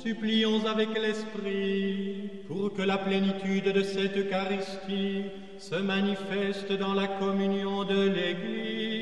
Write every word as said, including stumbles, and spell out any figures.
supplions avec l'Esprit pour que la plénitude de cette Eucharistie se manifeste dans la communion de l'Église.